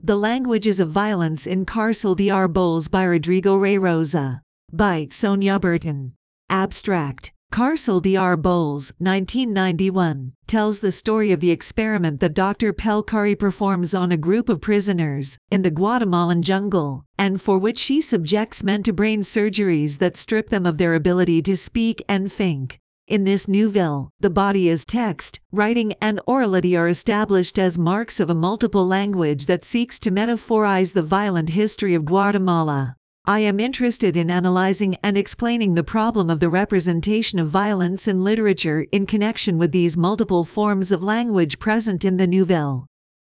The Languages of Violence in Cárcel de Arboles by Rodrigo Rey Rosa. By Sonia Burton. Abstract. Cárcel de Arboles, 1991, tells the story of the experiment that Dr. Pelcari performs on a group of prisoners in the Guatemalan jungle, and for which she subjects men to brain surgeries that strip them of their ability to speak and think. In this nouvelle, the body as text, writing and orality are established as marks of a multiple language that seeks to metaphorize the violent history of Guatemala. I am interested in analyzing and explaining the problem of the representation of violence in literature in connection with these multiple forms of language present in the nouvelle.